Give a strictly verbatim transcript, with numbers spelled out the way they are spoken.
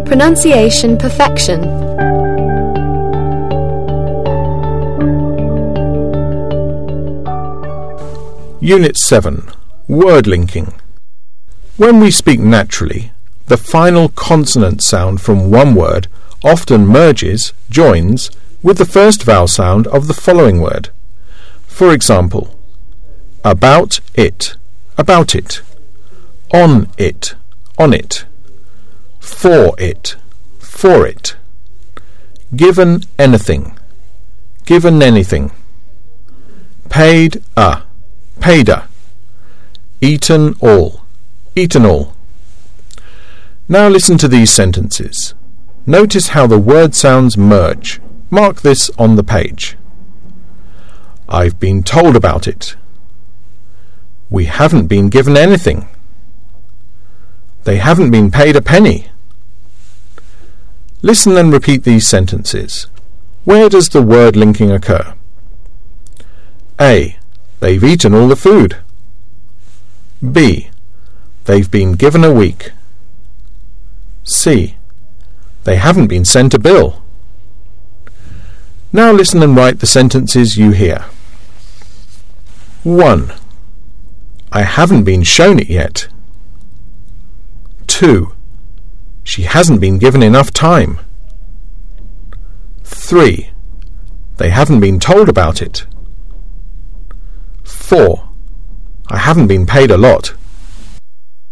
Pronunciation Perfection. Unit seven. Word linking. When we speak naturally, the final consonant sound from one word often merges, joins, with the first vowel sound of the following word. For example, about it, about it, on it, on it, for it, for it, given anything, given anything, paid a, paid a, eaten all, eaten all. Now listen to these sentences. Notice how the word sounds merge. Mark this on the page. I've been told about it. We haven't been given anything. They haven't been paid a penny. Listen and repeat these sentences. Where does the word linking occur? A. They've eaten all the food. B. They've been given a week. C. They haven't been sent a bill. Now listen and write the sentences you hear. one. I haven't been shown it yet. two. She hasn't been given enough time. three. They haven't been told about it. four. I haven't been paid a lot.